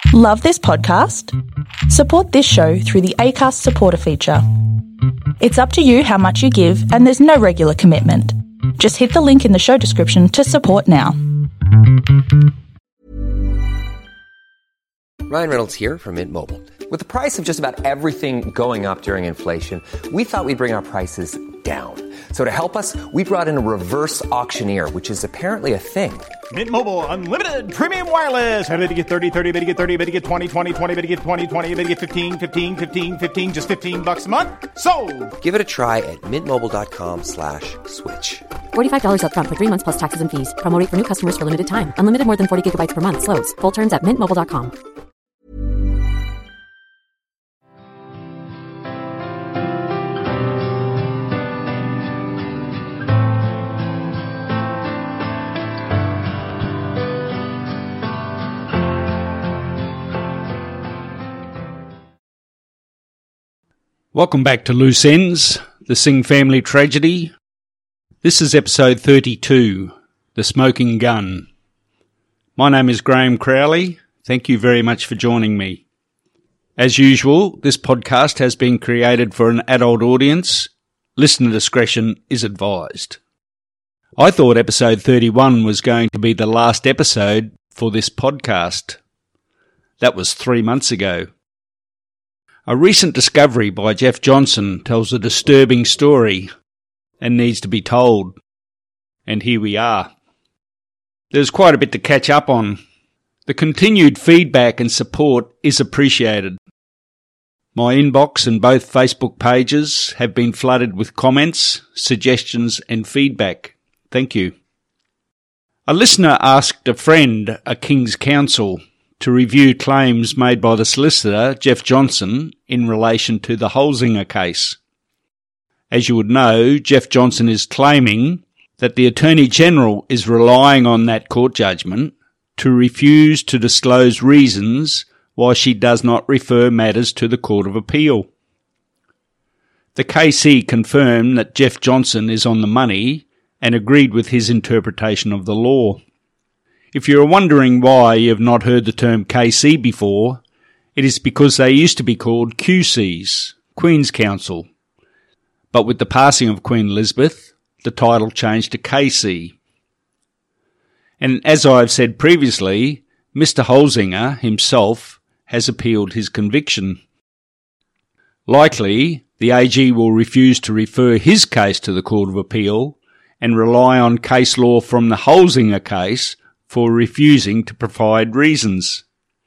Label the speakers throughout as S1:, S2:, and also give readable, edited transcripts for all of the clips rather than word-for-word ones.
S1: Love this podcast? Support this show through the Acast supporter feature. It's up to you how much you give, and there's no regular commitment. Just hit the link in the show description to support now.
S2: Ryan Reynolds here from Mint Mobile. With the price of just about everything going up during inflation, we thought we'd bring our prices down. So to help us, we brought in a reverse auctioneer, which is apparently a thing.
S3: Mint Mobile Unlimited Premium Wireless. How to get 30, 30, bit to get 30, bit to get 20, 20, 20, bit to get 20, 20, bit to get 15, 15, 15, 15, just $15 a month? Sold!
S2: Give it a try at mintmobile.com/switch.
S4: $45 up front for 3 months plus taxes and fees. Promo rate for new customers for limited time. Unlimited more than 40 gigabytes per month. Slows full terms at mintmobile.com.
S5: Welcome back to Loose Ends, the Singh family tragedy. This is episode 32, The Smoking Gun. My name is Graham Crowley. Thank you very much for joining me. As usual, this podcast has been created for an adult audience. Listener discretion is advised. I thought episode 31 was going to be the last episode for this podcast. That was 3 months ago. A recent discovery by Jeff Johnson tells a disturbing story and needs to be told. And here we are. There's quite a bit to catch up on. The continued feedback and support is appreciated. My inbox and both Facebook pages have been flooded with comments, suggestions and feedback. Thank you. A listener asked a friend, a King's Counsel, to review claims made by the solicitor, Jeff Johnson, in relation to the Holzinger case. As you would know, Jeff Johnson is claiming that the Attorney-General is relying on that court judgment to refuse to disclose reasons why she does not refer matters to the Court of Appeal. The KC confirmed that Jeff Johnson is on the money and agreed with his interpretation of the law. If you're wondering why you have not heard the term KC before, it is because they used to be called QCs, Queen's Counsel. But with the passing of Queen Elizabeth, the title changed to KC. And as I've said previously, Mr. Holzinger himself has appealed his conviction. Likely, the AG will refuse to refer his case to the Court of Appeal and rely on case law from the Holzinger case for refusing to provide reasons.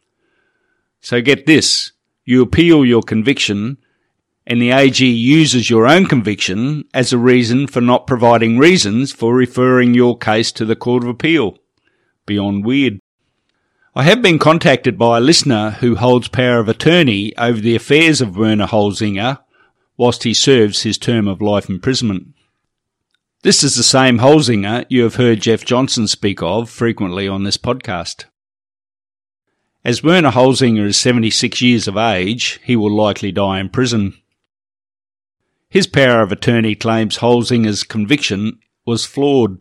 S5: So get this, you appeal your conviction and the AG uses your own conviction as a reason for not providing reasons for referring your case to the Court of Appeal. Beyond weird. I have been contacted by a listener who holds power of attorney over the affairs of Werner Holzinger whilst he serves his term of life imprisonment. This is the same Holzinger you have heard Jeff Johnson speak of frequently on this podcast. As Werner Holzinger is 76 years of age, he will likely die in prison. His power of attorney claims Holzinger's conviction was flawed.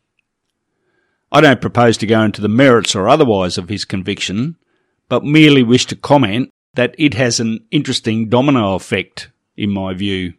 S5: I don't propose to go into the merits or otherwise of his conviction, but merely wish to comment that it has an interesting domino effect, in my view.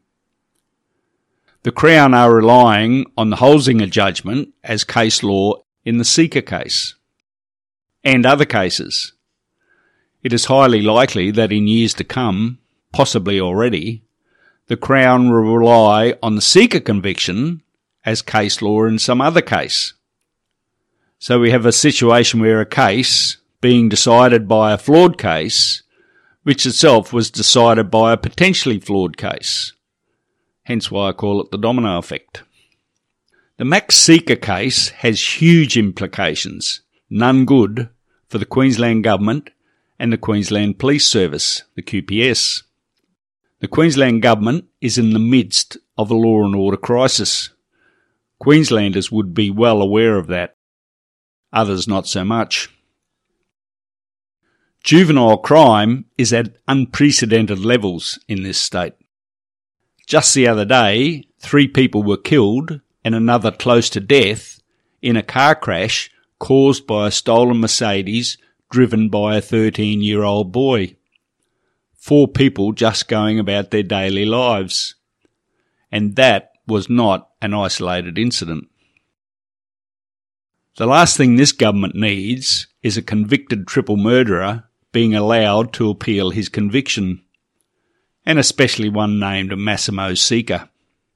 S5: The Crown are relying on the Holzinger judgment as case law in the Seeker case and other cases. It is highly likely that in years to come, possibly already, the Crown will rely on the Seeker conviction as case law in some other case. So we have a situation where a case being decided by a flawed case, which itself was decided by a potentially flawed case. Hence why I call it the domino effect. The Max Seeker case has huge implications, none good, for the Queensland Government and the Queensland Police Service, the QPS. The Queensland Government is in the midst of a law and order crisis. Queenslanders would be well aware of that. Others not so much. Juvenile crime is at unprecedented levels in this state. Just the other day, 3 people were killed and another close to death in a car crash caused by a stolen Mercedes driven by a 13-year-old boy. 4 people just going about their daily lives. And that was not an isolated incident. The last thing this government needs is a convicted triple murderer being allowed to appeal his conviction, and especially one named Massimo Sica.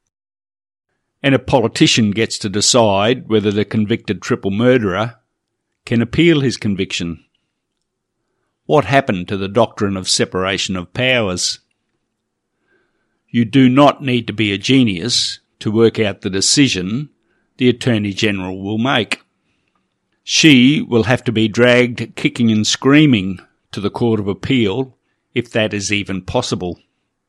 S5: And a politician gets to decide whether the convicted triple murderer can appeal his conviction. What happened to the doctrine of separation of powers? You do not need to be a genius to work out the decision the Attorney-General will make. She will have to be dragged kicking and screaming to the Court of Appeal, if that is even possible.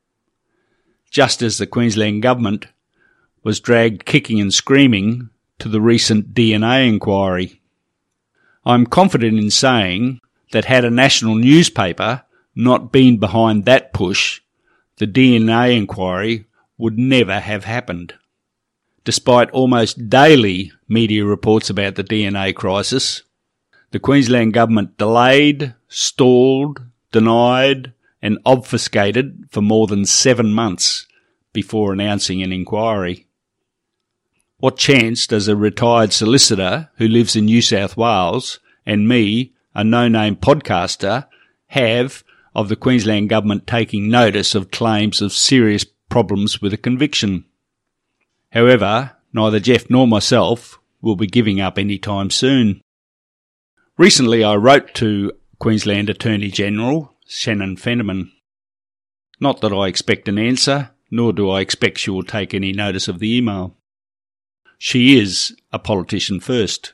S5: Just as the Queensland Government was dragged kicking and screaming to the recent DNA inquiry. I'm confident in saying that had a national newspaper not been behind that push, the DNA inquiry would never have happened. Despite almost daily media reports about the DNA crisis, the Queensland Government delayed, stalled, denied and obfuscated for more than 7 months before announcing an inquiry. What chance does a retired solicitor who lives in New South Wales and me, a no-name podcaster, have of the Queensland Government taking notice of claims of serious problems with a conviction? However, neither Jeff nor myself will be giving up any time soon. Recently I wrote to Queensland Attorney-General Shannon Fenneman. Not that I expect an answer, nor do I expect she will take any notice of the email. She is a politician first.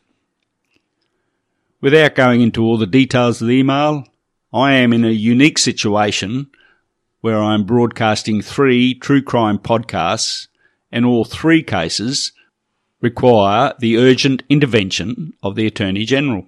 S5: Without going into all the details of the email, I am in a unique situation where I am broadcasting 3 true crime podcasts, and all 3 cases require the urgent intervention of the Attorney-General.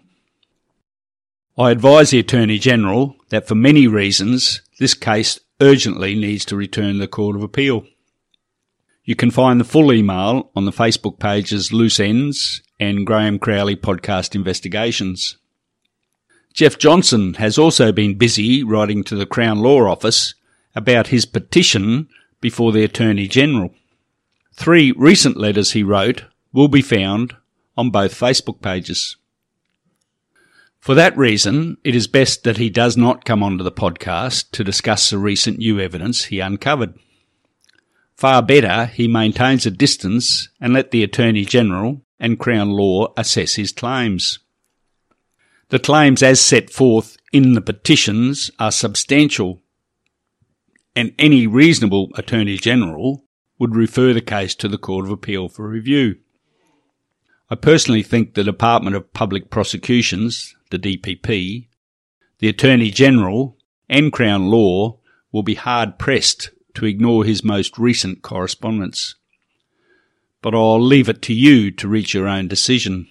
S5: I advise the Attorney-General that for many reasons this case urgently needs to return to the Court of Appeal. You can find the full email on the Facebook pages Loose Ends and Graham Crowley Podcast Investigations. Jeff Johnson has also been busy writing to the Crown Law Office about his petition before the Attorney-General. 3 recent letters he wrote will be found on both Facebook pages. For that reason, it is best that he does not come onto the podcast to discuss the recent new evidence he uncovered. Far better he maintains a distance and let the Attorney-General and Crown Law assess his claims. The claims as set forth in the petitions are substantial, and any reasonable Attorney-General would refer the case to the Court of Appeal for review. I personally think the Department of Public Prosecutions, the DPP, the Attorney-General and Crown Law will be hard-pressed to ignore his most recent correspondence. But I'll leave it to you to reach your own decision.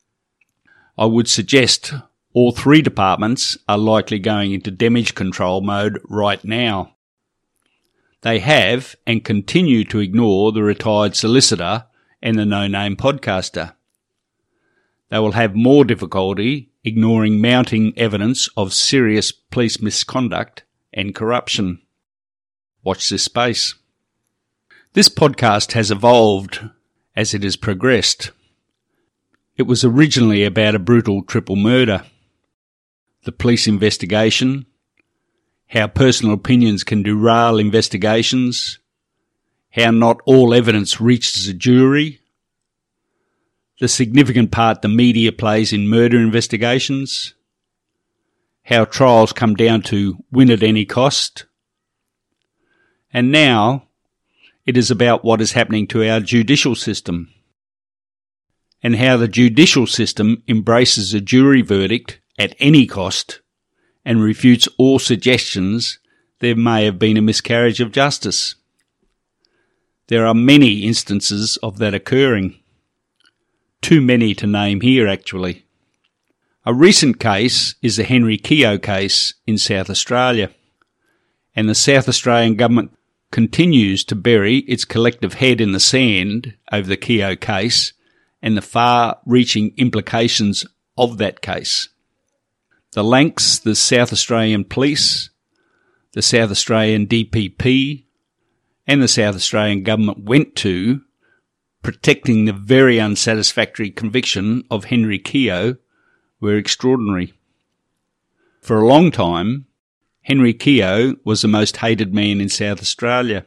S5: I would suggest all 3 departments are likely going into damage control mode right now. They have and continue to ignore the retired solicitor and the no-name podcaster. They will have more difficulty ignoring mounting evidence of serious police misconduct and corruption. Watch this space. This podcast has evolved as it has progressed. It was originally about a brutal triple murder, the police investigation, how personal opinions can derail investigations, how not all evidence reaches a jury, the significant part the media plays in murder investigations, how trials come down to win at any cost, and now it is about what is happening to our judicial system and how the judicial system embraces a jury verdict at any cost and refutes all suggestions there may have been a miscarriage of justice. There are many instances of that occurring. Too many to name here, actually. A recent case is the Henry Keogh case in South Australia, and the South Australian Government continues to bury its collective head in the sand over the Keogh case and the far-reaching implications of that case. The lengths the South Australian Police, the South Australian DPP and the South Australian Government went to protecting the very unsatisfactory conviction of Henry Keogh were extraordinary. For a long time, Henry Keogh was the most hated man in South Australia.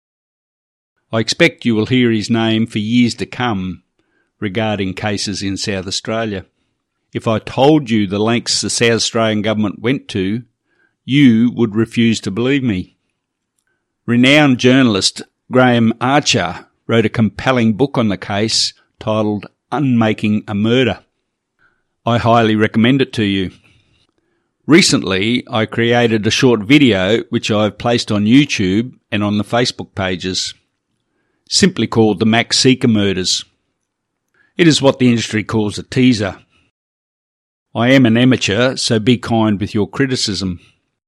S5: I expect you will hear his name for years to come regarding cases in South Australia. If I told you the lengths the South Australian Government went to, you would refuse to believe me. Renowned journalist Graham Archer wrote a compelling book on the case titled Unmaking a Murder. I highly recommend it to you. Recently, I created a short video which I've placed on YouTube and on the Facebook pages, simply called the Max Sica Murders. It is what the industry calls a teaser. I am an amateur, so be kind with your criticism.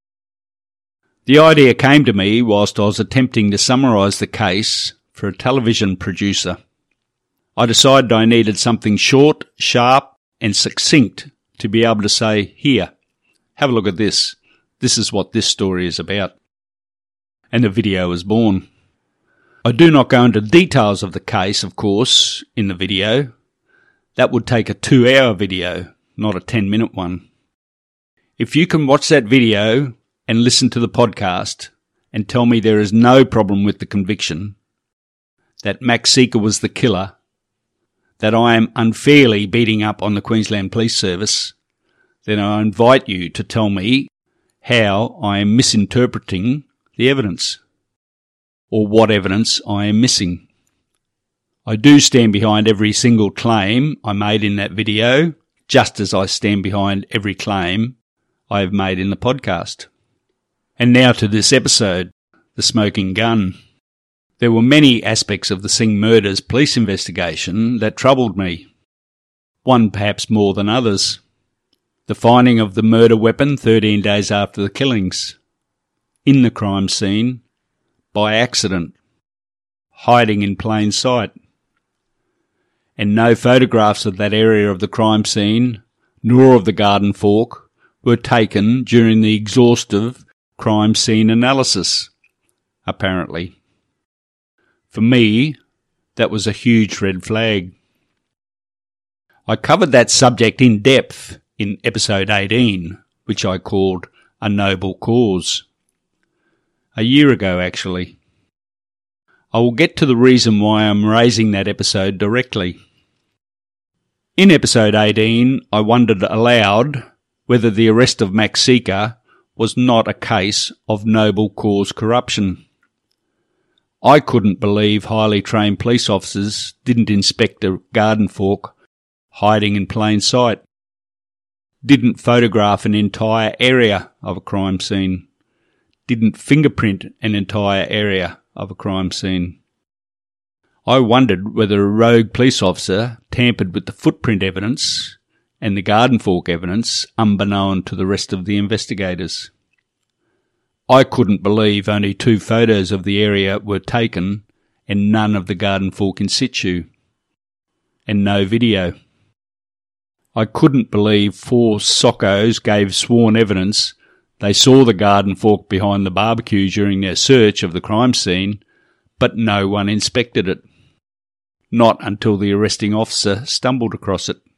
S5: The idea came to me whilst I was attempting to summarise the case for a television producer. I decided I needed something short, sharp and succinct to be able to say, here, have a look at this. This is what this story is about. And the video was born. I do not go into details of the case, of course, in the video. That would take a 2-hour video, not a 10-minute one. If you can watch that video and listen to the podcast and tell me there is no problem with the conviction, that Max Sica was the killer, that I am unfairly beating up on the Queensland Police Service, then I invite you to tell me how I am misinterpreting the evidence, or what evidence I am missing. I do stand behind every single claim I made in that video, just as I stand behind every claim I have made in the podcast. And now to this episode, The Smoking Gun. There were many aspects of the Singh murders police investigation that troubled me, one perhaps more than others. The finding of the murder weapon 13 days after the killings, in the crime scene, by accident, hiding in plain sight, and no photographs of that area of the crime scene, nor of the garden fork, were taken during the exhaustive crime scene analysis, apparently. For me, that was a huge red flag. I covered that subject in depth in episode 18, which I called A Noble Cause. A year ago, actually. I will get to the reason why I'm raising that episode directly. In episode 18, I wondered aloud whether the arrest of Max Sica was not a case of noble cause corruption. I couldn't believe highly trained police officers didn't inspect a garden fork hiding in plain sight, didn't photograph an entire area of a crime scene, didn't fingerprint an entire area of a crime scene. I wondered whether a rogue police officer tampered with the footprint evidence and the garden fork evidence unbeknown to the rest of the investigators. I couldn't believe only 2 photos of the area were taken and none of the garden fork in situ, and no video. I couldn't believe 4 soccos gave sworn evidence they saw the garden fork behind the barbecue during their search of the crime scene, but no one inspected it. Not until the arresting officer stumbled across it.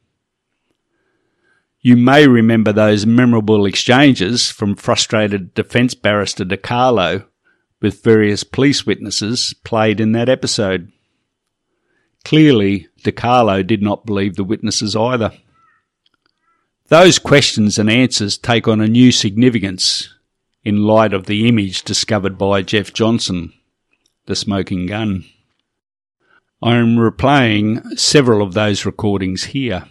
S5: You may remember those memorable exchanges from frustrated defence barrister DiCarlo with various police witnesses played in that episode. Clearly, DiCarlo did not believe the witnesses either. Those questions and answers take on a new significance in light of the image discovered by Jeff Johnson, the smoking gun. I am replaying several of those recordings here.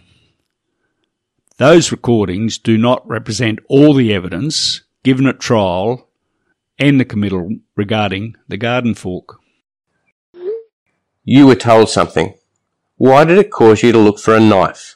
S5: Those recordings do not represent all the evidence given at trial and the committal regarding the garden fork.
S6: You were told something. Why did it cause you to look for a knife?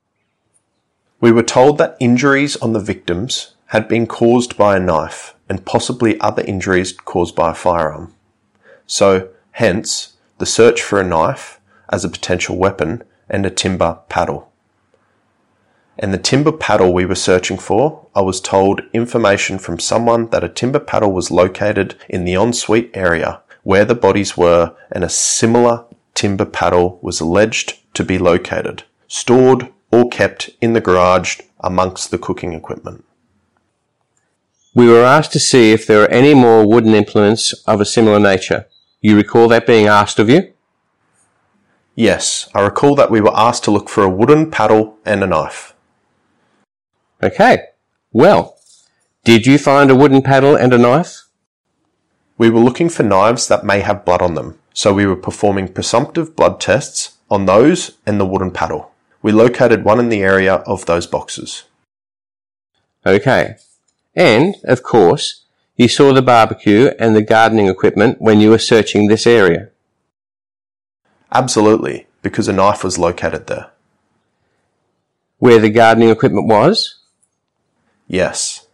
S7: We were told that injuries on the victims had been caused by a knife and possibly other injuries caused by a firearm. So, hence, the search for a knife as a potential weapon and a timber paddle. and the timber paddle we were searching for, I was told information from someone that a timber paddle was located in the ensuite area where the bodies were, and a similar timber paddle was alleged to be located, stored or kept in the garage amongst the cooking equipment.
S6: We were asked to see if there are any more wooden implements of a similar nature. You recall that being asked of you?
S7: Yes, I recall that we were asked to look for a wooden paddle and a knife.
S6: Okay. Well, did you find a wooden paddle and a knife?
S7: We were looking for knives that may have blood on them, so we were performing presumptive blood tests on those and the wooden paddle. We located one in the area of those boxes.
S6: Okay. And, of course, you saw the barbecue and the gardening equipment when you were searching this area.
S7: Absolutely, because a knife was located there.
S6: Where the gardening equipment was?
S7: Yes.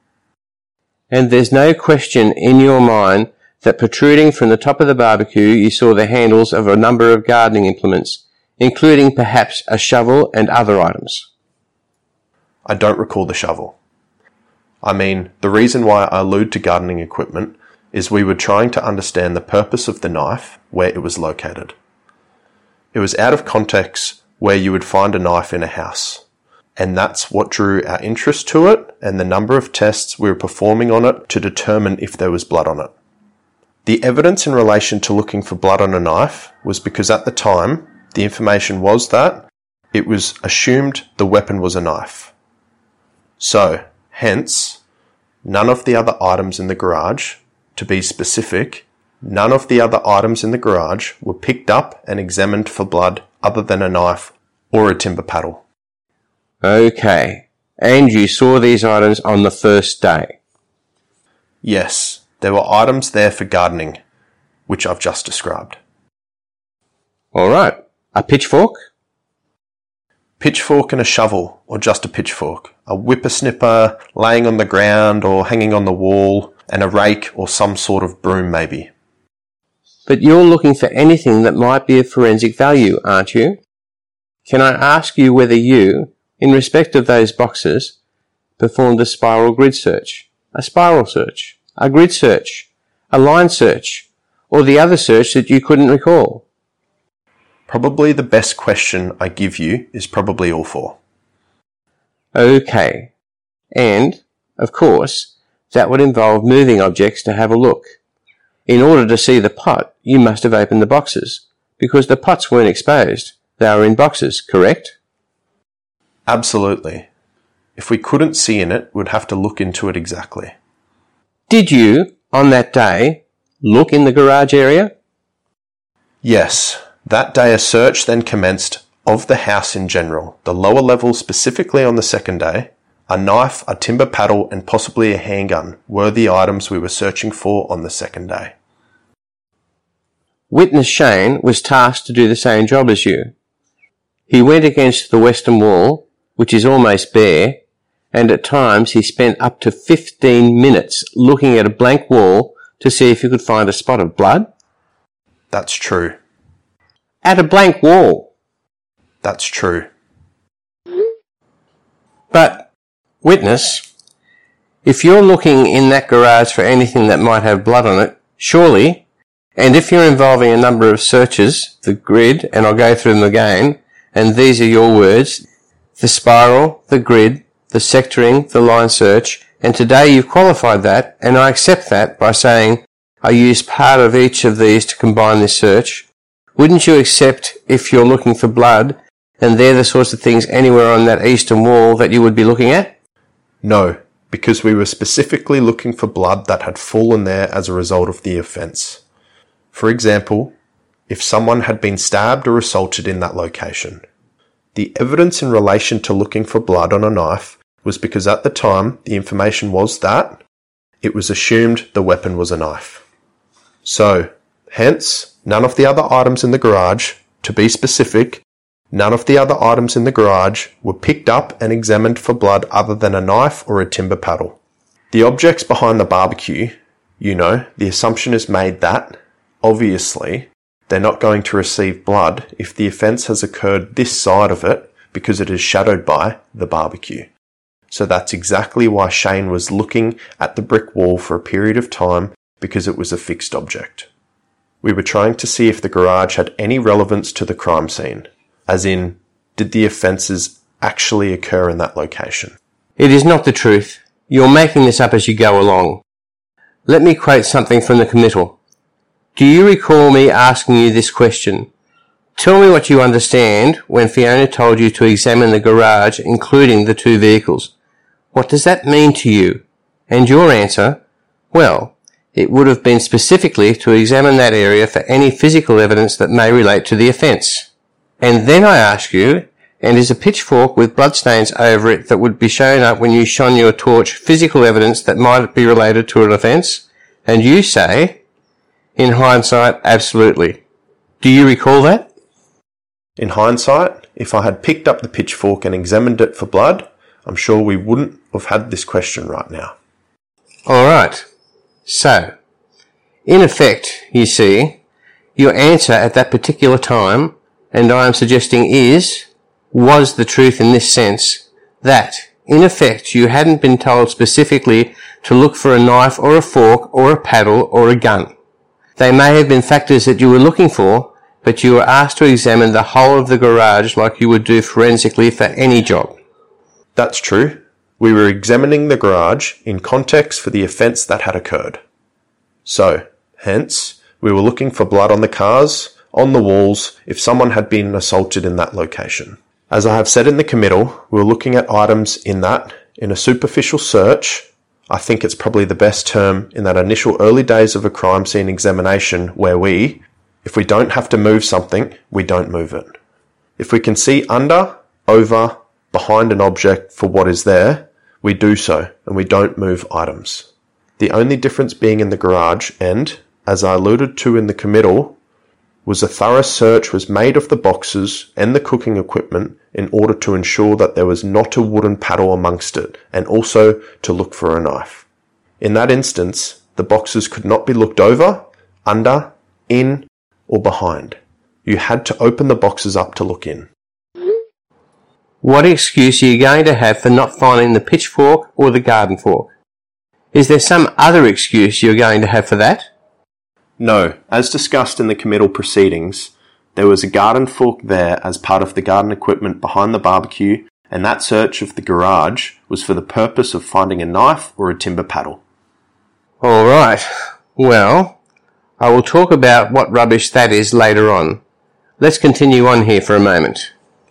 S6: And there's no question in your mind that protruding from the top of the barbecue you saw the handles of a number of gardening implements, including perhaps a shovel and other items.
S7: I don't recall the shovel. I mean, the reason why I allude to gardening equipment is we were trying to understand the purpose of the knife where it was located. It was out of context where you would find a knife in a house, and that's what drew our interest to it and the number of tests we were performing on it to determine if there was blood on it. The evidence in relation to looking for blood on a knife was because at the time, the information was that it was assumed the weapon was a knife. So, hence, none of the other items in the garage, to be specific, none of the other items in the garage were picked up and examined for blood other than a knife or a timber paddle.
S6: Okay. And you saw these items on the first day?
S7: Yes, there were items there for gardening, which I've just described.
S6: All right. A pitchfork?
S7: Pitchfork and a shovel, or just a pitchfork. A whippersnipper laying on the ground or hanging on the wall, and a rake or some sort of broom maybe.
S6: But you're looking for anything that might be of forensic value, aren't you? Can I ask you whether you, in respect of those boxes, performed a spiral grid search, a spiral search, a grid search, a line search, or the other search that you couldn't recall?
S7: Probably the best question I give you is probably all four.
S6: Okay. And, of course, that would involve moving objects to have a look. In order to see the pot, you must have opened the boxes, because the pots weren't exposed. They were in boxes, correct?
S7: Absolutely. If we couldn't see in it, we'd have to look into it exactly.
S6: Did you, on that day, look in the garage area?
S7: Yes. That day a search then commenced of the house in general, the lower level specifically on the second day. A knife, a timber paddle, and possibly a handgun were the items we were searching for on the second day.
S6: Witness Shane was tasked to do the same job as you. He went against the western wall, which is almost bare, and at times he spent up to 15 minutes looking at a blank wall to see if he could find a spot of blood.
S7: That's true.
S6: At a blank wall.
S7: That's true.
S6: But, witness, if you're looking in that garage for anything that might have blood on it, surely, and if you're involving a number of searches, the grid, and I'll go through them again, and these are your words, the spiral, the grid, the sectoring, the line search, and today you've qualified that, and I accept that by saying I used part of each of these to combine this search. Wouldn't you accept if you're looking for blood, and they're the sorts of things anywhere on that eastern wall that you would be looking at?
S7: No, because we were specifically looking for blood that had fallen there as a result of the offence. For example, if someone had been stabbed or assaulted in that location. The evidence in relation to looking for blood on a knife was because at the time the information was that it was assumed the weapon was a knife. So, hence, none of the other items in the garage, to be specific, none of the other items in the garage were picked up and examined for blood other than a knife or a timber paddle. The objects behind the barbecue, the assumption is made that, obviously, they're not going to receive blood if the offence has occurred this side of it because it is shadowed by the barbecue. So that's exactly why Shane was looking at the brick wall for a period of time, because it was a fixed object. We were trying to see if the garage had any relevance to the crime scene, as in, did the offences actually occur in that location?
S6: It is not the truth. You're making this up as you go along. Let me quote something from the committal. Do you recall me asking you this question? Tell me what you understand when Fiona told you to examine the garage, including the two vehicles. What does that mean to you? And your answer, well, it would have been specifically to examine that area for any physical evidence that may relate to the offence. And then I ask you, and is a pitchfork with bloodstains over it that would be shown up when you shone your torch physical evidence that might be related to an offence? And you say, in hindsight, absolutely. Do you recall that?
S7: In hindsight, if I had picked up the pitchfork and examined it for blood, I'm sure we wouldn't have had this question right now.
S6: Alright. So, in effect, you see, your answer at that particular time, and I am suggesting was the truth in this sense, that, in effect, you hadn't been told specifically to look for a knife or a fork or a paddle or a gun. They may have been factors that you were looking for, but you were asked to examine the whole of the garage like you would do forensically for any job.
S7: That's true. We were examining the garage in context for the offence that had occurred. So, hence, we were looking for blood on the cars, on the walls, if someone had been assaulted in that location. As I have said in the committal, we were looking at items in a superficial search, I think it's probably the best term in that initial early days of a crime scene examination where if we don't have to move something, we don't move it. If we can see under, over, behind an object for what is there, we do so, and we don't move items. The only difference being in the garage, and, as I alluded to in the committal, was a thorough search was made of the boxes and the cooking equipment in order to ensure that there was not a wooden paddle amongst it, and also to look for a knife. In that instance, the boxes could not be looked over, under, in, or behind. You had to open the boxes up to look in.
S6: What excuse are you going to have for not finding the pitchfork or the garden fork? Is there some other excuse you're going to have for that?
S7: No, as discussed in the committal proceedings, there was a garden fork there as part of the garden equipment behind the barbecue, and that search of the garage was for the purpose of finding a knife or a timber paddle.
S6: All right. Well, I will talk about what rubbish that is later on. Let's continue on here for a moment.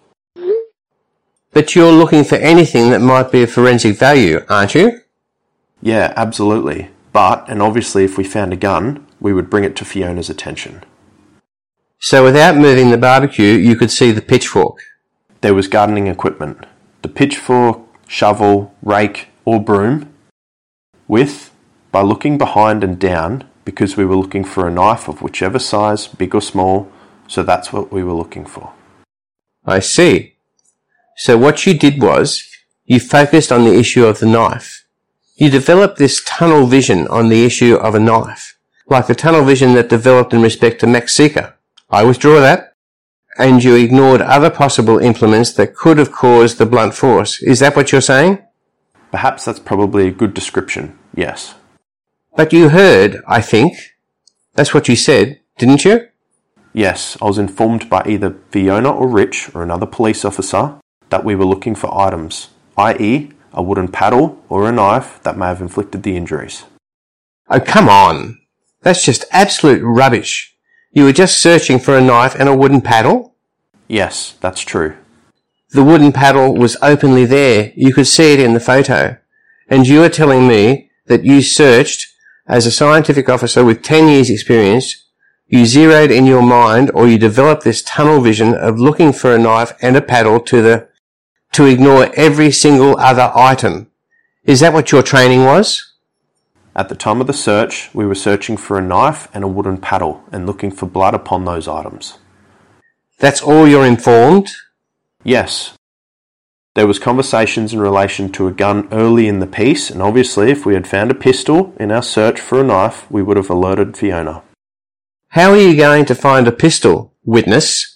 S6: But you're looking for anything that might be of forensic value, aren't you?
S7: Yeah, absolutely. But, and obviously if we found a gun, we would bring it to Fiona's attention.
S6: So without moving the barbecue, you could see the pitchfork?
S7: There was gardening equipment. The pitchfork, shovel, rake, or broom. By looking behind and down, because we were looking for a knife of whichever size, big or small, so that's what we were looking for.
S6: I see. So what you did was, you focused on the issue of the knife. You developed this tunnel vision on the issue of a knife, like the tunnel vision that developed in respect to Max Seeker. I withdraw that. And you ignored other possible implements that could have caused the blunt force. Is that what you're saying?
S7: Perhaps that's probably a good description, yes.
S6: But you heard, I think. That's what you said, didn't you?
S7: Yes, I was informed by either Fiona or Rich or another police officer that we were looking for items, i.e. a wooden paddle or a knife that may have inflicted the injuries.
S6: Oh, come on. That's just absolute rubbish. You were just searching for a knife and a wooden paddle?
S7: Yes, that's true.
S6: The wooden paddle was openly there. You could see it in the photo. And you are telling me that you searched, as a scientific officer with 10 years experience, you zeroed in your mind or you developed this tunnel vision of looking for a knife and a paddle to ignore every single other item. Is that what your training was?
S7: At the time of the search, we were searching for a knife and a wooden paddle and looking for blood upon those items.
S6: That's all you're informed?
S7: Yes. There was conversations in relation to a gun early in the piece, and obviously if we had found a pistol in our search for a knife, we would have alerted Fiona.
S6: How are you going to find a pistol, witness,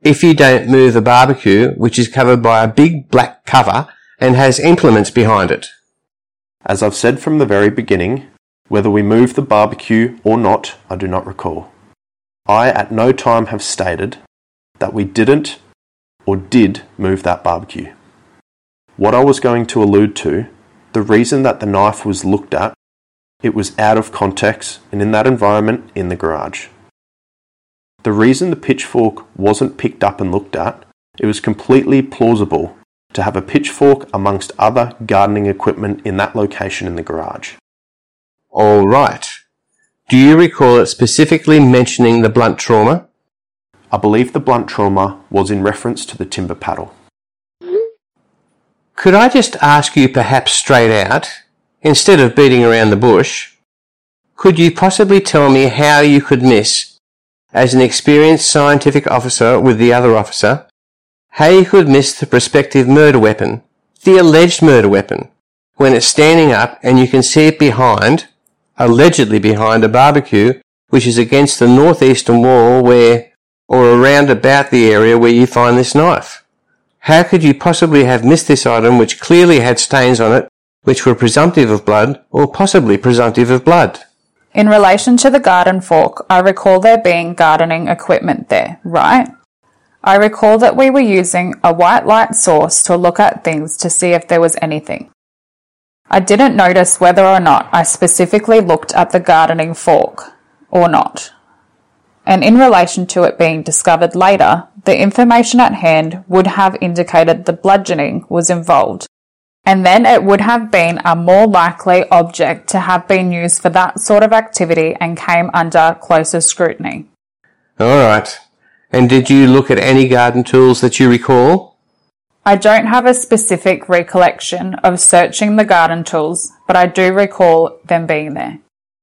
S6: if you don't move a barbecue which is covered by a big black cover and has implements behind it?
S7: As I've said from the very beginning, whether we moved the barbecue or not, I do not recall. I at no time have stated that we didn't or did move that barbecue. What I was going to allude to, the reason that the knife was looked at, it was out of context and in that environment in the garage. The reason the pitchfork wasn't picked up and looked at, it was completely plausible to have a pitchfork amongst other gardening equipment in that location in the garage.
S6: All right. Do you recall it specifically mentioning the blunt trauma?
S7: I believe the blunt trauma was in reference to the timber paddle.
S6: Could I just ask you perhaps straight out, instead of beating around the bush, could you possibly tell me how you could miss, as an experienced scientific officer with the other officer, how you could miss the prospective murder weapon, the alleged murder weapon, when it's standing up and you can see it behind, allegedly behind a barbecue, which is against the northeastern wall where, or around about the area where you find this knife? How could you possibly have missed this item which clearly had stains on it, which were presumptive of blood, or possibly presumptive of blood?
S8: In relation to the garden fork, I recall there being gardening equipment there, right? I recall that we were using a white light source to look at things to see if there was anything. I didn't notice whether or not I specifically looked at the gardening fork or not. And in relation to it being discovered later, the information at hand would have indicated the bludgeoning was involved, and then it would have been a more likely object to have been used for that sort of activity and came under closer scrutiny.
S6: All right. And did you look at any garden tools that you recall?
S8: I don't have a specific recollection of searching the garden tools, but I do recall them being there.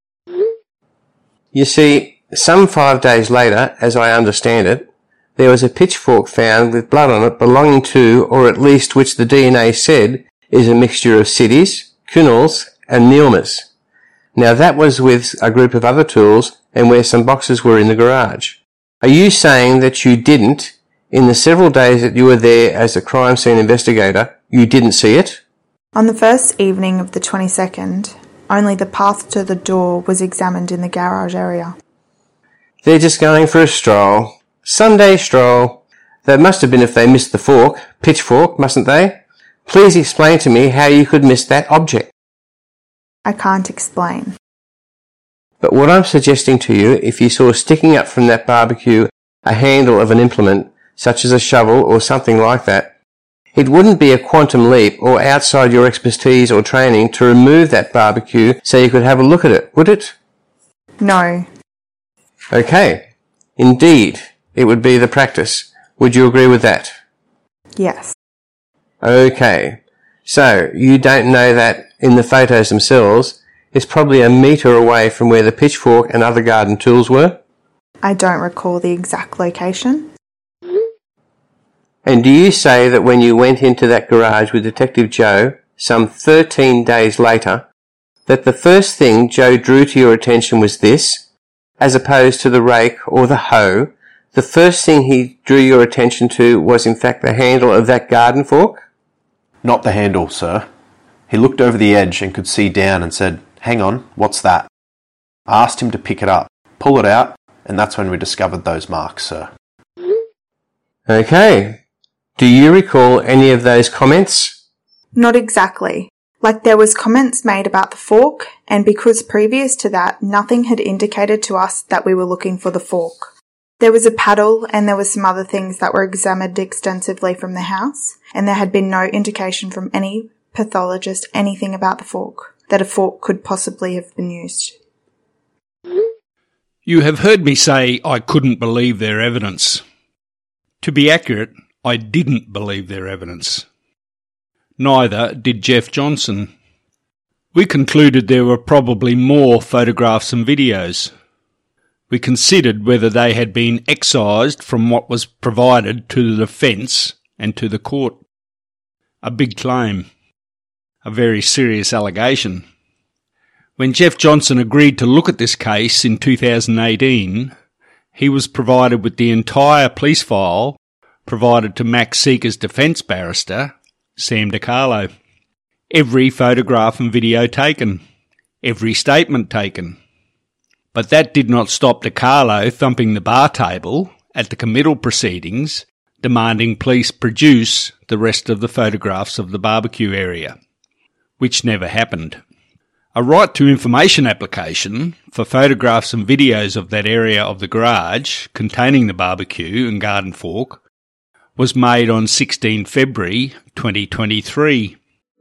S6: You see, some 5 days later, as I understand it, there was a pitchfork found with blood on it belonging to, or at least which the DNA said, is a mixture of Siddi's, Kunal's and Neilma's. Now that was with a group of other tools and where some boxes were in the garage. Are you saying that you didn't, in the several days that you were there as a crime scene investigator, you didn't see it?
S9: On the first evening of the 22nd, only the path to the door was examined in the garage area.
S6: They're just going for a stroll. Sunday stroll. That must have been if they missed the fork, pitchfork, mustn't they? Please explain to me how you could miss that object.
S9: I can't explain.
S6: But what I'm suggesting to you, if you saw sticking up from that barbecue a handle of an implement, such as a shovel or something like that, it wouldn't be a quantum leap or outside your expertise or training to remove that barbecue so you could have a look at it, would it?
S9: No.
S6: Okay. Indeed, it would be the practice. Would you agree with that?
S9: Yes.
S6: Okay. So, you don't know that in the photos themselves, it's probably a metre away from where the pitchfork and other garden tools were?
S9: I don't recall the exact location.
S6: And do you say that when you went into that garage with Detective Joe, some 13 days later, that the first thing Joe drew to your attention was this, as opposed to the rake or the hoe? The first thing he drew your attention to was in fact the handle of that garden fork?
S7: Not the handle, sir. He looked over the edge and could see down and said, "Hang on, what's that?" I asked him to pick it up, pull it out, and that's when we discovered those marks, sir.
S6: Okay. Do you recall any of those comments?
S9: Not exactly. Like there was comments made about the fork, and because previous to that nothing had indicated to us that we were looking for the fork. There was a paddle and there were some other things that were examined extensively from the house, and there had been no indication from any pathologist anything about the fork, that a fork could possibly have been used.
S5: You have heard me say I couldn't believe their evidence. To be accurate, I didn't believe their evidence. Neither did Jeff Johnson. We concluded there were probably more photographs and videos. We considered whether they had been excised from what was provided to the defence and to the court. A big claim. A very serious allegation. When Jeff Johnson agreed to look at this case in 2018, he was provided with the entire police file provided to Max Sica's defence barrister, Sam DiCarlo. Every photograph and video taken. Every statement taken. But that did not stop DiCarlo thumping the bar table at the committal proceedings, demanding police produce the rest of the photographs of the barbecue area, which never happened. A right to information application for photographs and videos of that area of the garage containing the barbecue and garden fork was made on 16 February 2023.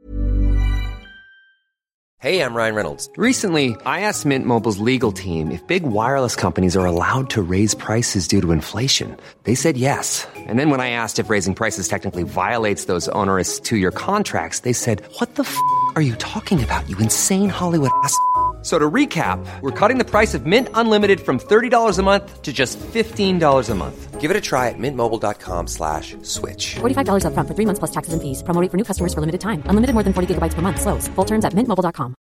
S2: Hey, I'm Ryan Reynolds. Recently, I asked Mint Mobile's legal team if big wireless companies are allowed to raise prices due to inflation. They said yes. And then when I asked if raising prices technically violates those onerous 2-year contracts, they said, "What the f*** are you talking about, you insane Hollywood ass?" So to recap, we're cutting the price of Mint Unlimited from $30 a month to just $15 a month. Give it a try at mintmobile.com/switch.
S4: $45 up front for 3 months plus taxes and fees. Promo rate for new customers for limited time. Unlimited more than 40 gigabytes per month. Slows full terms at mintmobile.com.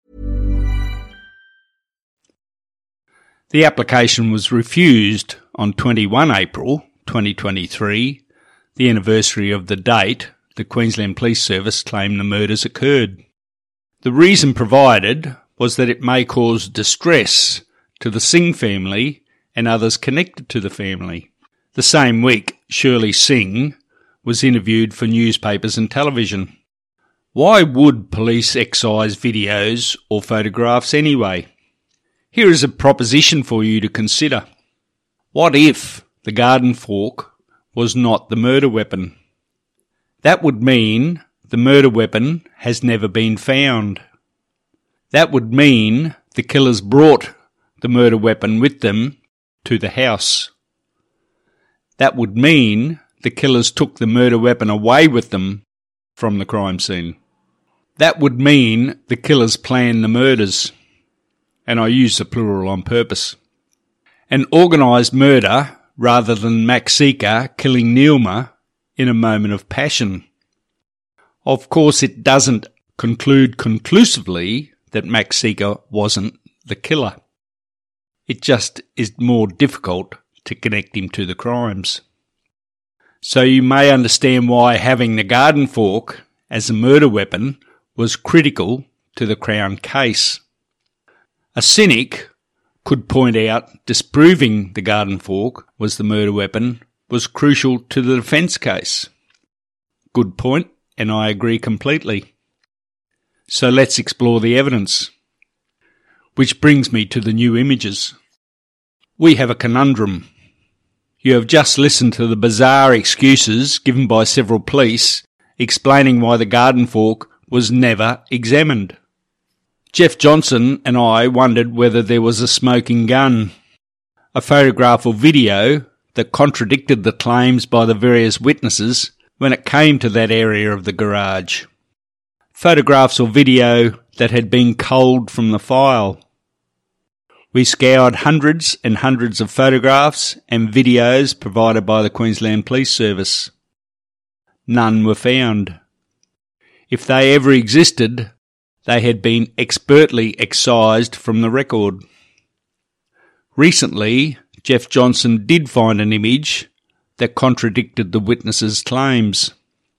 S5: The application was refused on 21 April 2023, the anniversary of the date the Queensland Police Service claimed the murders occurred. The reason provided was that it may cause distress to the Singh family and others connected to the family. The same week, Shirley Singh was interviewed for newspapers and television. Why would police excise videos or photographs anyway? Here is a proposition for you to consider. What if the garden fork was not the murder weapon? That would mean the murder weapon has never been found. That would mean the killers brought the murder weapon with them to the house. That would mean the killers took the murder weapon away with them from the crime scene. That would mean the killers planned the murders, and I use the plural on purpose. An organised murder rather than Max Sica killing Neilma in a moment of passion. Of course, it doesn't conclude conclusively that Max Sica wasn't the killer. It just is more difficult to connect him to the crimes. So you may understand why having the garden fork as a murder weapon was critical to the Crown case. A cynic could point out disproving the garden fork was the murder weapon was crucial to the defence case. Good point, and I agree completely. So let's explore the evidence. Which brings me to the new images. We have a conundrum. You have just listened to the bizarre excuses given by several police explaining why the garden fork was never examined. Jeff Johnson and I wondered whether there was a smoking gun, a photograph or video that contradicted the claims by the various witnesses when it came to that area of the garage. Photographs or video that had been culled from the file. We scoured hundreds and hundreds of photographs and videos provided by the Queensland Police Service. None were found. If they ever existed, they had been expertly excised from the record. Recently, Jeff Johnson did find an image that contradicted the witnesses' claims.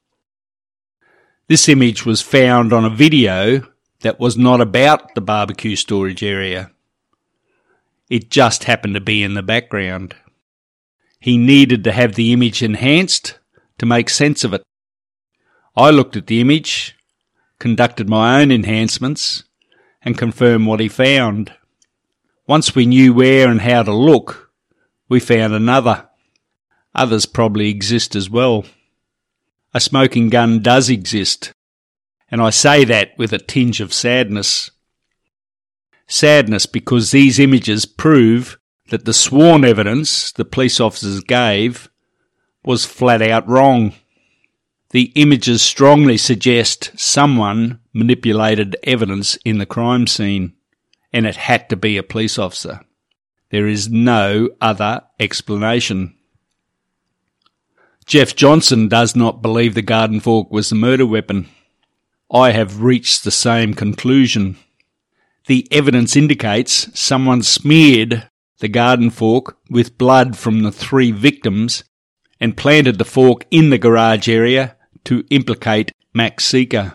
S5: This image was found on a video that was not about the barbecue storage area. It just happened to be in the background. He needed to have the image enhanced to make sense of it. I looked at the image, conducted my own enhancements, and confirmed what he found. Once we knew where and how to look, we found another. Others probably exist as well. A smoking gun does exist, and I say that with a tinge of sadness. Sadness because these images prove that the sworn evidence the police officers gave was flat out wrong. The images strongly suggest someone manipulated evidence in the crime scene, and it had to be a police officer. There is no other explanation. Jeff Johnson does not believe the garden fork was the murder weapon. I have reached the same conclusion. The evidence indicates someone smeared the garden fork with blood from the 3 victims and planted the fork in the garage area to implicate Max Sica.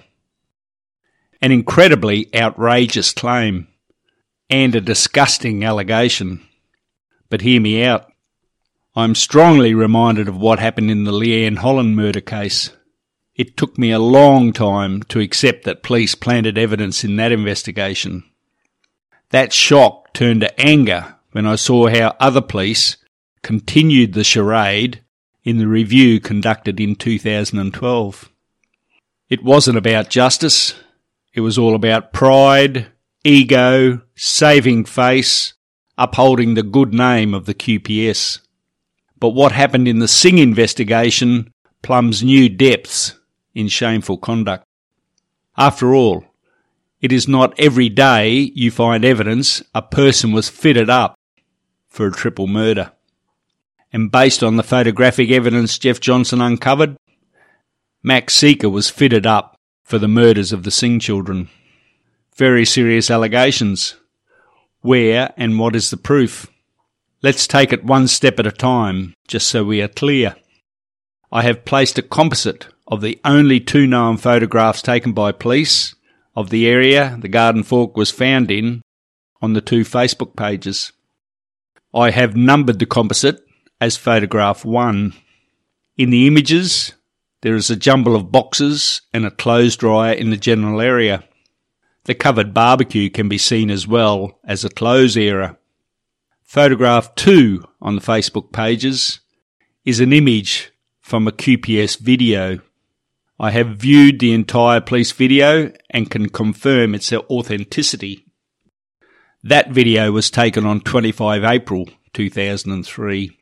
S5: An incredibly outrageous claim and a disgusting allegation. But hear me out. I'm strongly reminded of what happened in the Leanne Holland murder case. It took me a long time to accept that police planted evidence in that investigation. That shock turned to anger when I saw how other police continued the charade in the review conducted in 2012. It wasn't about justice. It was all about pride, ego, saving face, upholding the good name of the QPS. But what happened in the Singh investigation plumbs new depths in shameful conduct. After all, it is not every day you find evidence a person was fitted up for a triple murder. And based on the photographic evidence Jeff Johnson uncovered, Max Sica was fitted up for the murders of the Singh children. Very serious allegations. Where and what is the proof? Let's take it one step at a time, just so we are clear. I have placed a composite of the only 2 known photographs taken by police of the area the garden fork was found in on the 2 Facebook pages. I have numbered the composite as photograph 1. In the images, there is a jumble of boxes and a clothes dryer in the general area. The covered barbecue can be seen as well as a clothes area. Photograph 2 on the Facebook pages is an image from a QPS video. I have viewed the entire police video and can confirm its authenticity. That video was taken on 25 April 2003,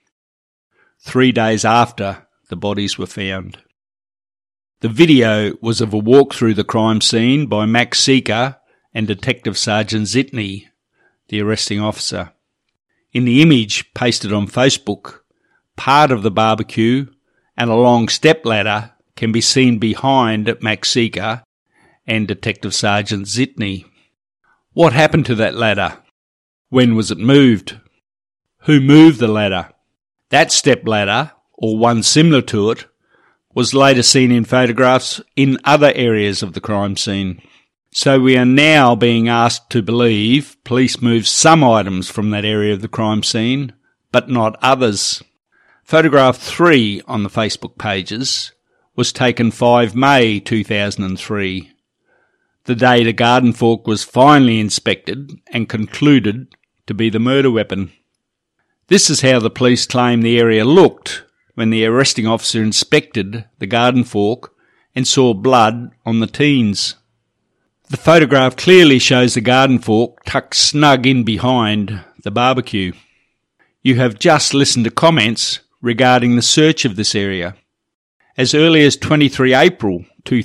S5: 3 days after the bodies were found. The video was of a walk through the crime scene by Max Sica and Detective Sergeant Zitney, the arresting officer. In the image pasted on Facebook, part of the barbecue and a long stepladder can be seen behind Max Sica and Detective Sergeant Zitney. What happened to that ladder? When was it moved? Who moved the ladder? That stepladder, or one similar to it, was later seen in photographs in other areas of the crime scene. So we are now being asked to believe police moved some items from that area of the crime scene, but not others. Photograph 3 on the Facebook pages was taken 5 May 2003, the day the garden fork was finally inspected and concluded to be the murder weapon. This is how the police claim the area looked when the arresting officer inspected the garden fork and saw blood on the teens. The photograph clearly shows the garden fork tucked snug in behind the barbecue. You have just listened to comments regarding the search of this area. As early as 23 April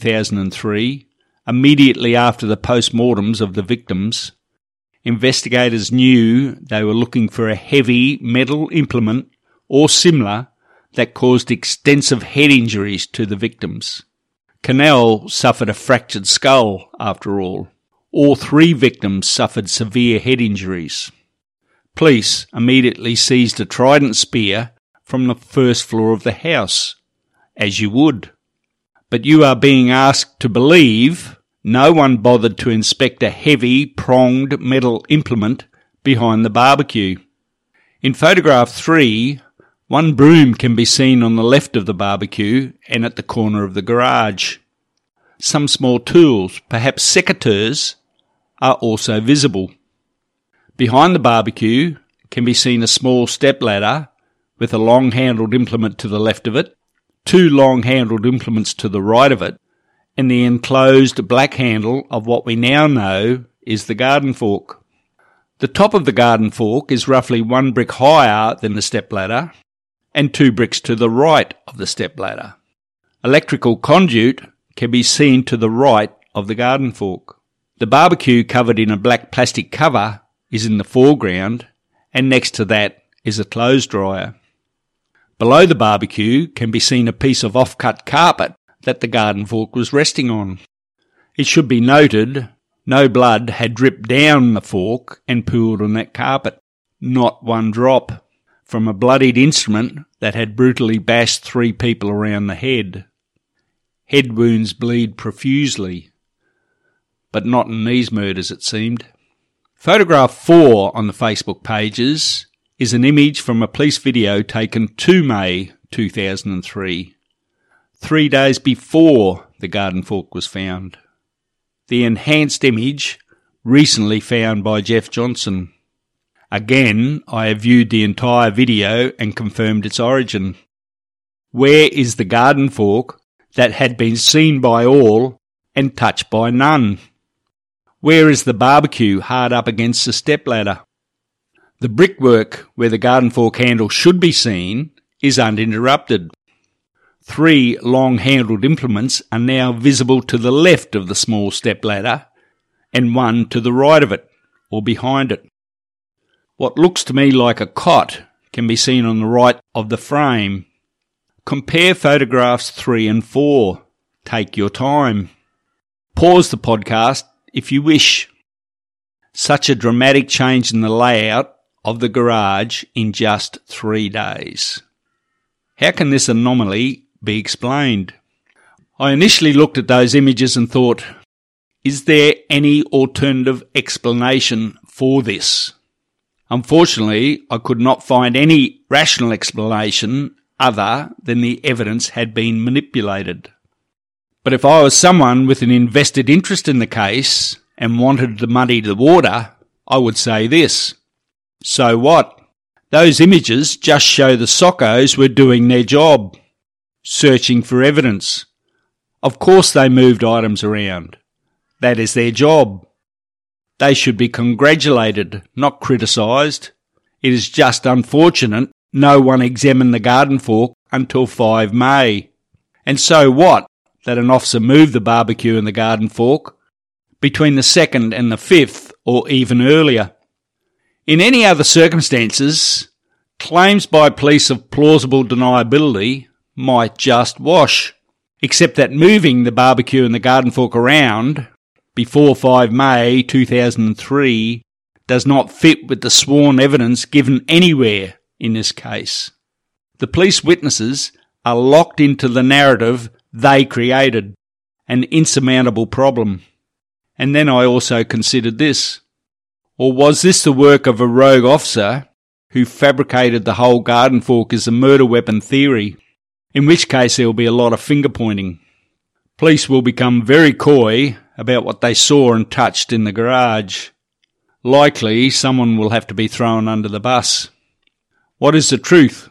S5: 2003, immediately after the post-mortems of the victims, investigators knew they were looking for a heavy metal implement or similar that caused extensive head injuries to the victims. Cannell suffered a fractured skull, after all. All 3 victims suffered severe head injuries. Police immediately seized a trident spear from the first floor of the house, as you would. But you are being asked to believe no one bothered to inspect a heavy, pronged metal implement behind the barbecue. In photograph 3, one broom can be seen on the left of the barbecue and at the corner of the garage. Some small tools, perhaps secateurs, are also visible. Behind the barbecue can be seen a small stepladder with a long-handled implement to the left of it, 2 long-handled implements to the right of it, and the enclosed black handle of what we now know is the garden fork. The top of the garden fork is roughly 1 brick higher than the stepladder and 2 bricks to the right of the stepladder. Electrical conduit can be seen to the right of the garden fork. The barbecue covered in a black plastic cover is in the foreground, and next to that is a clothes dryer. Below the barbecue can be seen a piece of off-cut carpet that the garden fork was resting on. It should be noted no blood had dripped down the fork and pooled on that carpet. Not one drop. from a bloodied instrument that had brutally bashed 3 people around the head. Head wounds bleed profusely, but not in these murders, it seemed. Photograph 4 on the Facebook pages is an image from a police video taken 2 May 2003, 3 days before the garden fork was found. The enhanced image recently found by Jeff Johnson. Again, I have viewed the entire video and confirmed its origin. Where is the garden fork that had been seen by all and touched by none? Where is the barbecue hard up against the stepladder? The brickwork where the garden fork handle should be seen is uninterrupted. 3 long-handled implements are now visible to the left of the small stepladder and 1 to the right of it, or behind it. What looks to me like a cot can be seen on the right of the frame. Compare photographs 3 and 4. Take your time. Pause the podcast if you wish. Such a dramatic change in the layout of the garage in just 3 days. How can this anomaly be explained? I initially looked at those images and thought, is there any alternative explanation for this? Unfortunately, I could not find any rational explanation other than the evidence had been manipulated. But if I was someone with an invested interest in the case and wanted to muddy the water, I would say this. So what? Those images just show the soccos were doing their job, searching for evidence. Of course they moved items around. That is their job. They should be congratulated, not criticised. It is just unfortunate no one examined the garden fork until 5 May. And so what that an officer moved the barbecue and the garden fork between the 2nd and the 5th or even earlier. In any other circumstances, claims by police of plausible deniability might just wash, except that moving the barbecue and the garden fork around before 5 May 2003 does not fit with the sworn evidence given anywhere in this case. The police witnesses are locked into the narrative they created, an insurmountable problem. And then I also considered this. Or was this the work of a rogue officer who fabricated the whole garden fork as a murder weapon theory? In which case there will be a lot of finger pointing. Police will become very coy about what they saw and touched in the garage. Likely someone will have to be thrown under the bus. What is the truth?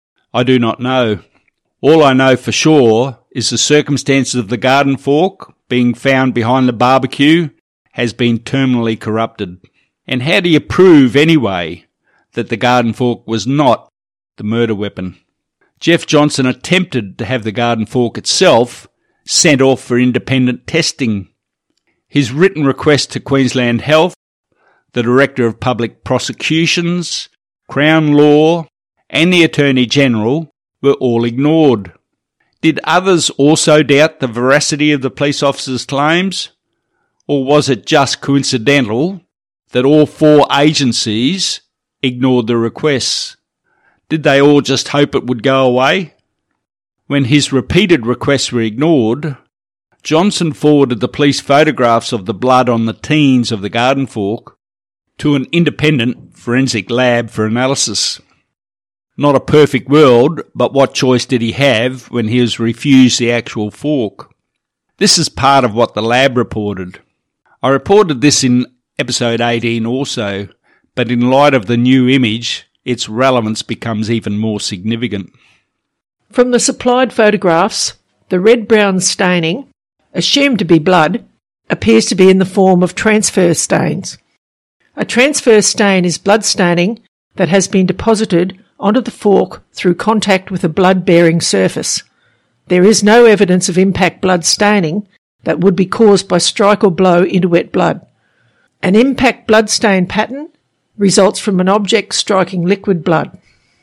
S5: I do not know. All I know for sure is the circumstances of the garden fork being found behind the barbecue has been terminally corrupted. And how do you prove anyway that the garden fork was not the murder weapon? Jeff Johnson attempted to have the garden fork itself sent off for independent testing. His written request to Queensland Health, the Director of Public Prosecutions, Crown Law and the Attorney-General were all ignored. Did others also doubt the veracity of the police officer's claims? Or was it just coincidental that all 4 agencies ignored the requests? Did they all just hope it would go away? When his repeated requests were ignored, Johnson forwarded the police photographs of the blood on the teens of the garden fork to an independent forensic lab for analysis. Not a perfect world, but what choice did he have when he was refused the actual fork? This is part of what the lab reported. I reported this in episode 18 also, but in light of the new image, its relevance becomes even more significant.
S10: From the supplied photographs, the red-brown staining, assumed to be blood, appears to be in the form of transfer stains. A transfer stain is blood staining that has been deposited onto the fork through contact with a blood-bearing surface. There is no evidence of impact blood staining that would be caused by strike or blow into wet blood. An impact blood stain pattern results from an object striking liquid blood.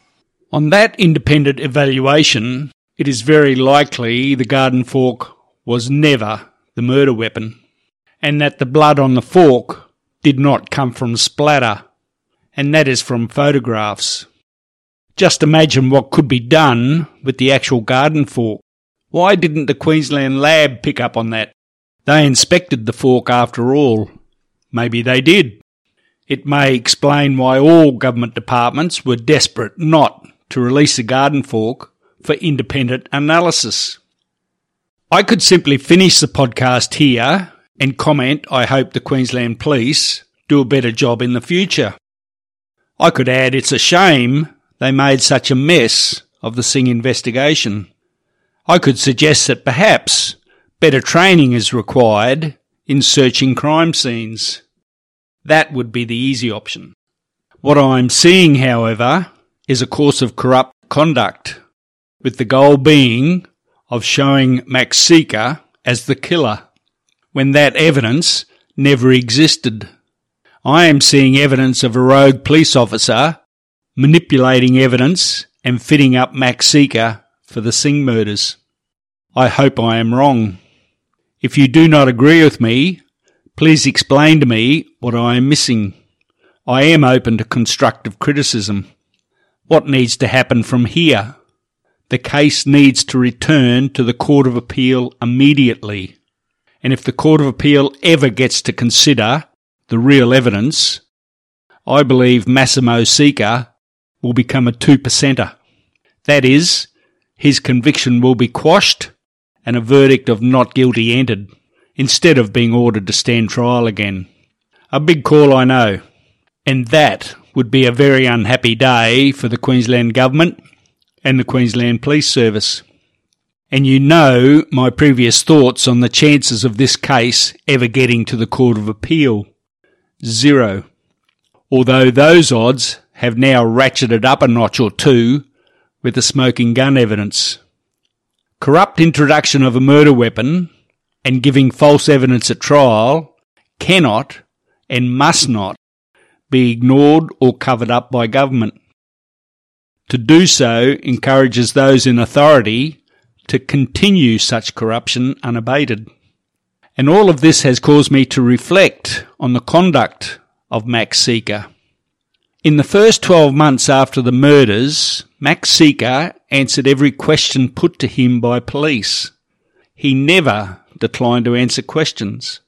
S5: On that independent evaluation, it is very likely the garden fork was never the murder weapon, and that the blood on the fork did not come from splatter, and that is from photographs. Just imagine what could be done with the actual garden fork. Why didn't the Queensland lab pick up on that? They inspected the fork after all. Maybe they did. It may explain why all government departments were desperate not to release the garden fork for independent analysis. I could simply finish the podcast here and comment I hope the Queensland Police do a better job in the future. I could add it's a shame they made such a mess of the Singh investigation. I could suggest that perhaps better training is required in searching crime scenes. That would be the easy option. What I'm seeing, however, is a course of corrupt conduct, with the goal being of showing Max Sica as the killer, when that evidence never existed. I am seeing evidence of a rogue police officer manipulating evidence and fitting up Max Sica for the Singh murders. I hope I am wrong. If you do not agree with me, please explain to me what I am missing. I am open to constructive criticism. What needs to happen from here? The case needs to return to the Court of Appeal immediately. And if the Court of Appeal ever gets to consider the real evidence, I believe Massimo Sica will become a 2%er. That is, his conviction will be quashed and a verdict of not guilty entered, instead of being ordered to stand trial again. A big call, I know. And that would be a very unhappy day for the Queensland Government and the Queensland Police Service. And you know my previous thoughts on the chances of this case ever getting to the Court of Appeal. 0. Although those odds have now ratcheted up a notch or two with the smoking gun evidence. Corrupt introduction of a murder weapon and giving false evidence at trial cannot and must not be ignored or covered up by government. To do so encourages those in authority to continue such corruption unabated. And all of this has caused me to reflect on the conduct of Max Sica. In the first 12 months after the murders, Max Sica answered every question put to him by police. He never declined to answer questions.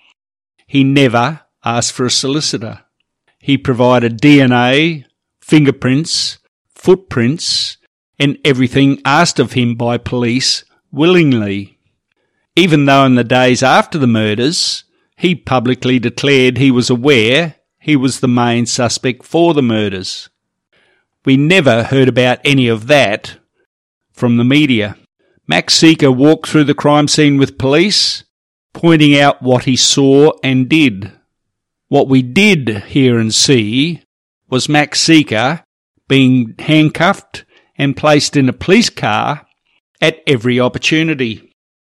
S5: He never asked for a solicitor. He provided DNA, fingerprints, footprints, and everything asked of him by police willingly. Even though in the days after the murders, he publicly declared he was aware he was the main suspect for the murders. We never heard about any of that from the media. Max Sica walked through the crime scene with police, pointing out what he saw and did. What we did hear and see was Max Sica being handcuffed and placed in a police car at every opportunity.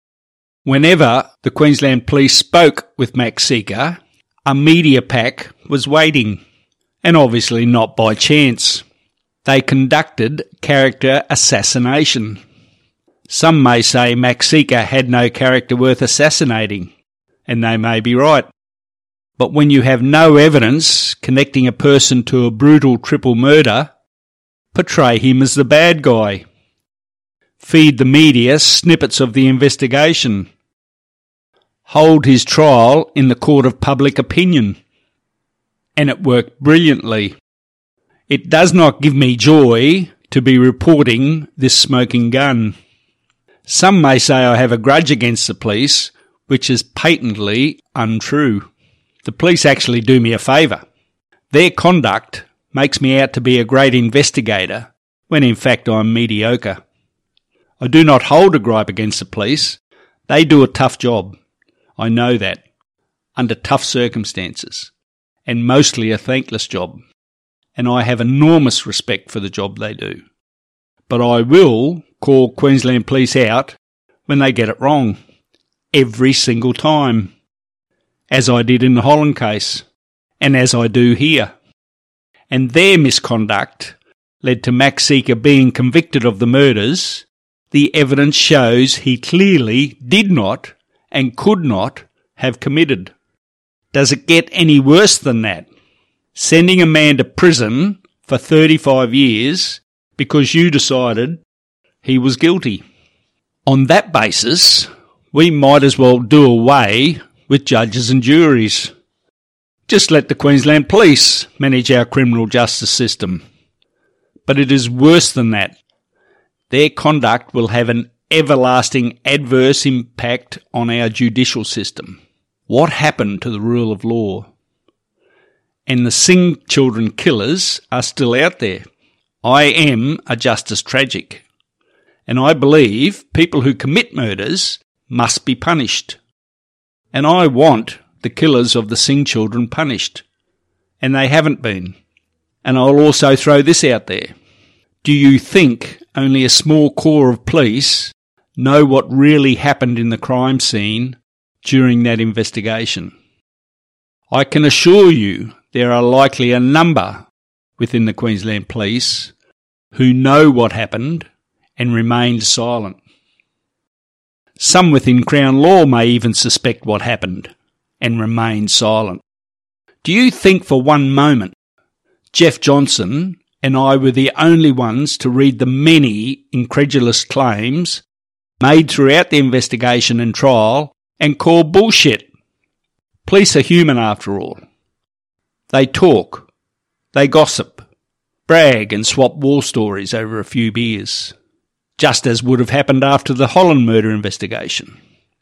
S5: Whenever the Queensland Police spoke with Max Sica, a media pack was waiting, and obviously not by chance. They conducted character assassination. Some may say Max Sica had no character worth assassinating, and they may be right. But when you have no evidence connecting a person to a brutal triple murder, portray him as the bad guy. Feed the media snippets of the investigation. Hold his trial in the court of public opinion. And it worked brilliantly. It does not give me joy to be reporting this smoking gun. Some may say I have a grudge against the police, which is patently untrue. The police actually do me a favour. Their conduct makes me out to be a great investigator, when in fact I'm mediocre. I do not hold a gripe against the police. They do a tough job. I know that. Under tough circumstances. And mostly a thankless job. And I have enormous respect for the job they do. But I will call Queensland Police out when they get it wrong. Every single time. As I did in the Holland case. And as I do here. And their misconduct led to Max Sica being convicted of the murders. The evidence shows he clearly did not and could not have committed. Does it get any worse than that? Sending a man to prison for 35 years because you decided he was guilty. On that basis, we might as well do away with judges and juries. Just let the Queensland Police manage our criminal justice system. But it is worse than that. Their conduct will have an everlasting adverse impact on our judicial system. What happened to the rule of law? And the Singh children killers are still out there. I am a justice tragic. And I believe people who commit murders must be punished. And I want the killers of the Singh children punished. And they haven't been. And I'll also throw this out there. Do you think only a small core of police know what really happened in the crime scene during that investigation? I can assure you there are likely a number within the Queensland Police who know what happened and remained silent. Some within Crown Law may even suspect what happened and remain silent. Do you think for one moment Jeff Johnson and I were the only ones to read the many incredulous claims made throughout the investigation and trial and call bullshit? Police are human after all. They talk, they gossip, brag and swap war stories over a few beers, just as would have happened after the Holland murder investigation.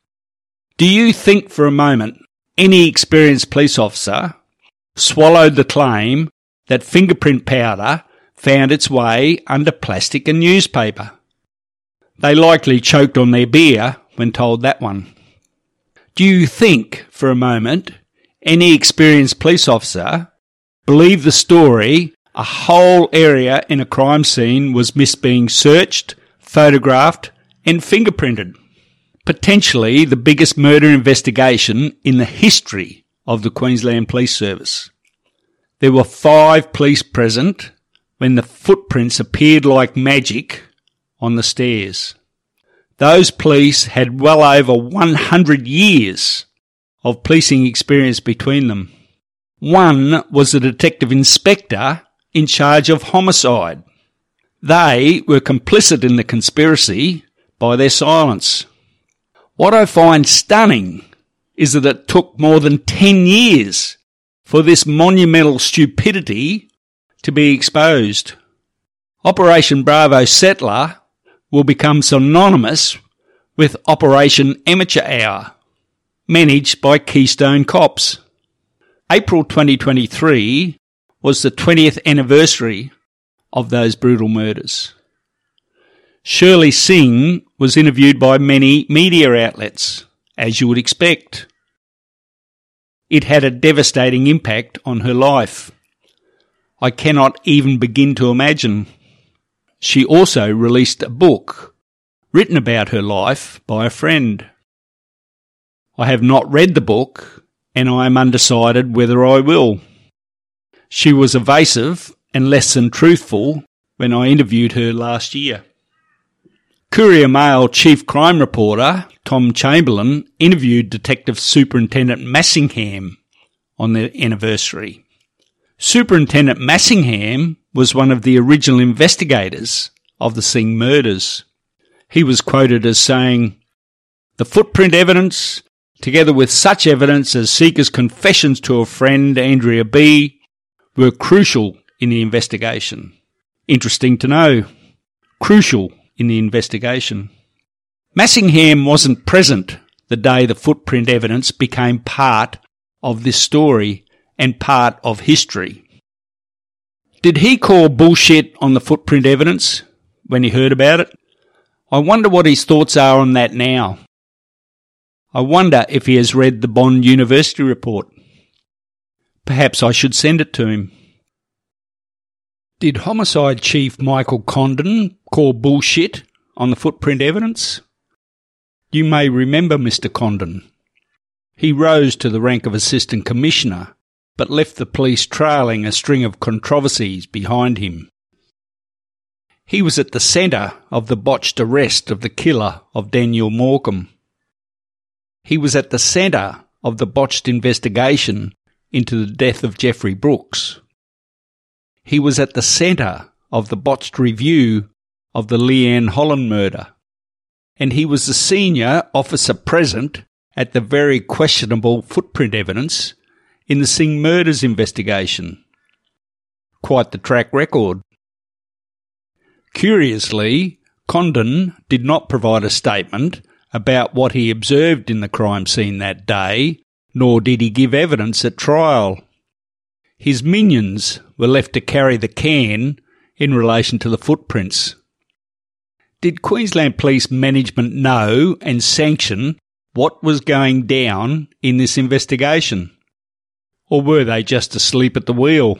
S5: Do you think for a moment any experienced police officer swallowed the claim that fingerprint powder found its way under plastic and newspaper? They likely choked on their beer when told that one. Do you think for a moment any experienced police officer believed the story a whole area in a crime scene was missed being searched, photographed and fingerprinted? Potentially the biggest murder investigation in the history of the Queensland Police Service. There were 5 police present when the footprints appeared like magic on the stairs. Those police had well over 100 years of policing experience between them. One was the detective inspector in charge of homicide. They were complicit in the conspiracy by their silence. What I find stunning is that it took more than 10 years for this monumental stupidity to be exposed. Operation Bravo Settler will become synonymous with Operation Amateur Hour, managed by Keystone Cops. April 2023 was the 20th anniversary of those brutal murders. Shirley Singh was interviewed by many media outlets, as you would expect. It had a devastating impact on her life. I cannot even begin to imagine. She also released a book written about her life by a friend. I have not read the book, and I am undecided whether I will. She was evasive and less than truthful when I interviewed her last year. Courier Mail Chief Crime Reporter Tom Chamberlain interviewed Detective Superintendent Massingham on their anniversary. Superintendent Massingham was one of the original investigators of the Singh murders. He was quoted as saying, "The footprint evidence, together with such evidence as Seeker's confessions to a friend, Andrea B., were crucial in the investigation." Interesting to know. Crucial in the investigation. Massingham wasn't present the day the footprint evidence became part of this story and part of history. Did he call bullshit on the footprint evidence when he heard about it? I wonder what his thoughts are on that now. I wonder if he has read the Bond University report. Perhaps I should send it to him. Did Homicide Chief Michael Condon call bullshit on the footprint evidence? You may remember Mr. Condon. He rose to the rank of Assistant Commissioner, but left the police trailing a string of controversies behind him. He was at the centre of the botched arrest of the killer of Daniel Morcombe. He was at the centre of the botched investigation into the death of Jeffrey Brooks. He was at the centre of the botched review of the Leanne Holland murder, and he was the senior officer present at the very questionable footprint evidence in the Singh murders investigation. Quite the track record. Curiously, Condon did not provide a statement about what he observed in the crime scene that day, nor did he give evidence at trial. His minions were left to carry the can in relation to the footprints. Did Queensland Police management know and sanction what was going down in this investigation? Or were they just asleep at the wheel?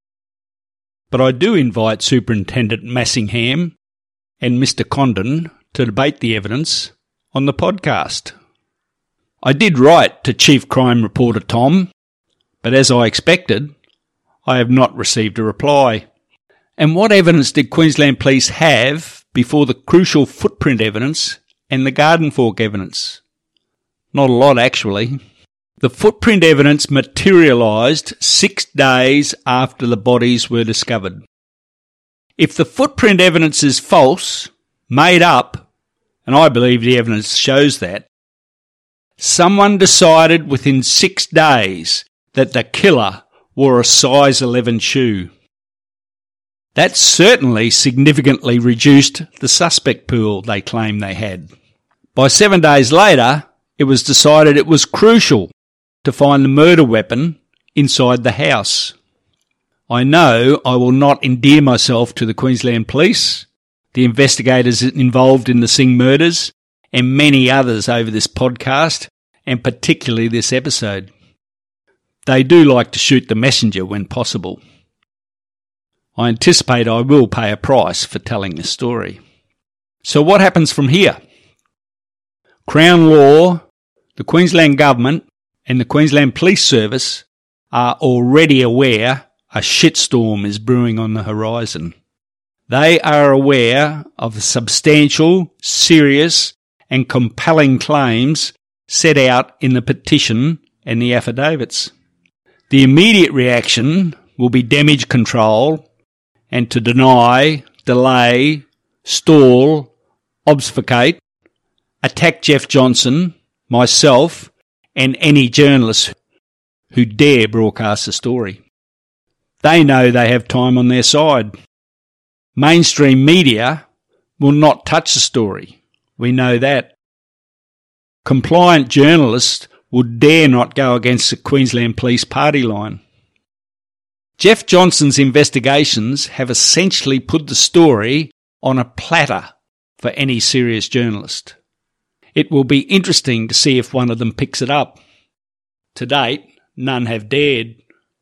S5: But I do invite Superintendent Massingham and Mr. Condon to debate the evidence on the podcast. I did write to Chief Crime Reporter Tom, but as I expected, I have not received a reply. And what evidence did Queensland Police have before the crucial footprint evidence and the Garden Fork evidence? Not a lot, actually. The footprint evidence materialised 6 days after the bodies were discovered. If the footprint evidence is false, made up, and I believe the evidence shows that, someone decided within 6 days that the killer wore a size 11 shoe. That certainly significantly reduced the suspect pool they claim they had. By 7 days later, it was decided it was crucial to find the murder weapon inside the house. I know I will not endear myself to the Queensland Police, the investigators involved in the Singh murders, and many others over this podcast, and particularly this episode. They do like to shoot the messenger when possible. I anticipate I will pay a price for telling this story. So what happens from here? Crown Law, the Queensland Government, and the Queensland Police Service are already aware a shitstorm is brewing on the horizon. They are aware of the substantial, serious and compelling claims set out in the petition and the affidavits. The immediate reaction will be damage control and to deny, delay, stall, obfuscate, attack Jeff Johnson, myself, and any journalist who dare broadcast the story. They know they have time on their side. Mainstream media will not touch the story. We know that. Compliant journalists would dare not go against the Queensland Police party line. Jeff Johnson's investigations have essentially put the story on a platter for any serious journalist. It will be interesting to see if one of them picks it up. To date, none have dared.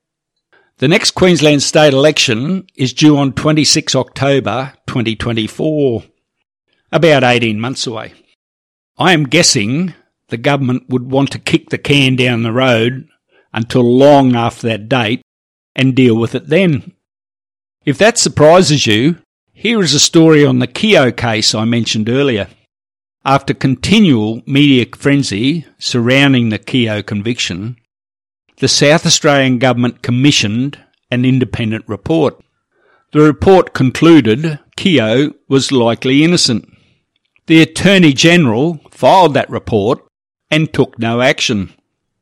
S5: The next Queensland state election is due on 26 October 2024, about 18 months away. I am guessing the government would want to kick the can down the road until long after that date and deal with it then. If that surprises you, here is a story on the Keogh case I mentioned earlier. After continual media frenzy surrounding the Keogh conviction, the South Australian Government commissioned an independent report. The report concluded Keogh was likely innocent. The Attorney-General filed that report and took no action.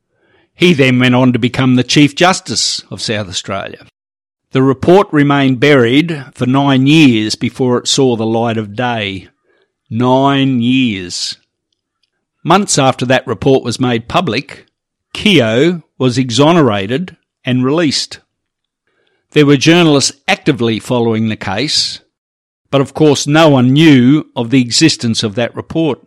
S5: He then went on to become the Chief Justice of South Australia. The report remained buried for 9 years before it saw the light of day. 9 years. Months after that report was made public, Keogh was exonerated and released. There were journalists actively following the case, but of course no one knew of the existence of that report.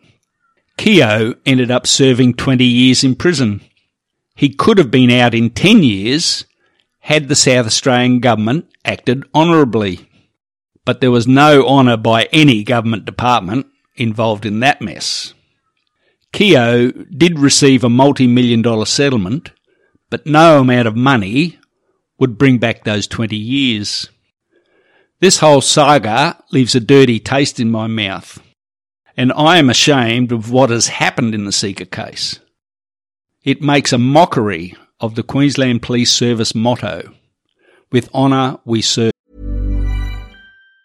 S5: Keogh ended up serving 20 years in prison. He could have been out in 10 years had the South Australian Government acted honourably. But there was no honour by any government department involved in that mess. Keogh did receive a multi-million-dollar settlement, but no amount of money would bring back those 20 years. This whole saga leaves a dirty taste in my mouth, and I am ashamed of what has happened in the Seeker case. It makes a mockery of the Queensland Police Service motto, "With honour we serve."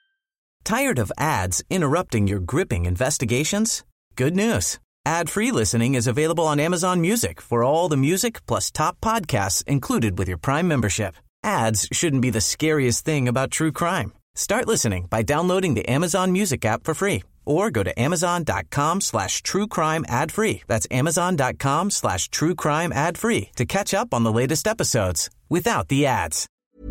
S11: Tired of ads interrupting your gripping investigations? Good news. Ad-free listening is available on Amazon Music for all the music plus top podcasts included with your Prime membership. Ads shouldn't be the scariest thing about true crime. Start listening by downloading the Amazon Music app for free or go to amazon.com/truecrime ad-free. That's amazon.com/truecrime ad-free to catch up on the latest episodes without the ads.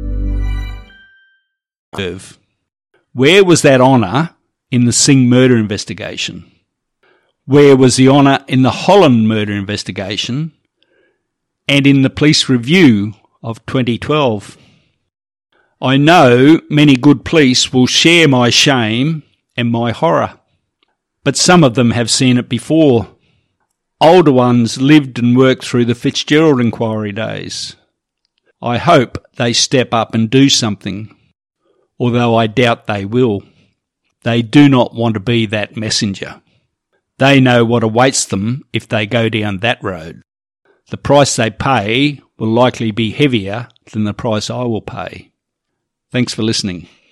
S5: Where was that honour in the Singh murder investigation? Where was the honour in the Holland murder investigation and in the police review of 2012? I know many good police will share my shame and my horror, but some of them have seen it before. Older ones lived and worked through the Fitzgerald inquiry days. I hope they step up and do something, although I doubt they will. They do not want to be that messenger. They know what awaits them if they go down that road. The price they pay will likely be heavier than the price I will pay. Thanks for listening.